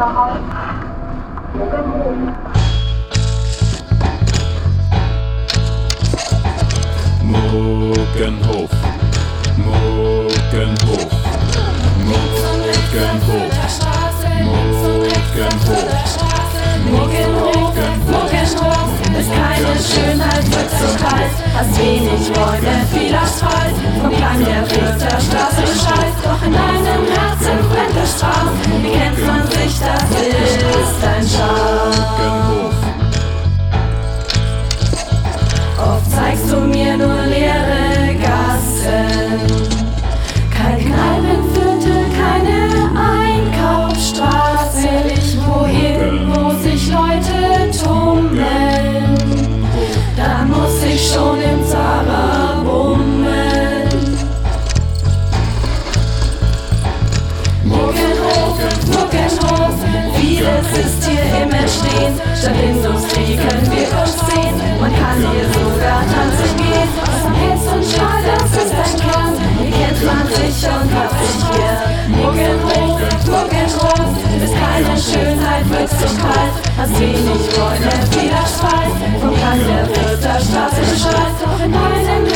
Unterhalt. Morgenhof, Morgenhof, Morgenhof, Morgenhof, Morgenhof ist keine Schönheit, Wirklichkeit. Hast wenig Räume, viel Asphalt, vom Klang der Fürther Straße Bescheid. Doch in deinem Herzen brennt der Strahl. Wie kennt man sich, das ist ein Schal. Oft zeigst du mir nur leere Gassen, keine Kneipenviertel, keine Einkaufsstraße. Ich wohin, wo sich Leute tummeln, da muss ich schon im Zara bummeln. Morgenhof, Morgenhof, vieles ist hier im Entstehen. Statt Industrie können wir uns sehen. Man kann hier sogar tanzen gehen. Aus dem Hetz und Stahl, das ist ein Kern. Hier kennt man sich und hat sich hier. Morgenhof, Morgenhof ist keine Schönheit, Wirklichkeit. Hast wenig Räume, viel Asphalt. Vom Klang der Fürther Straße Bescheid. Doch in deinem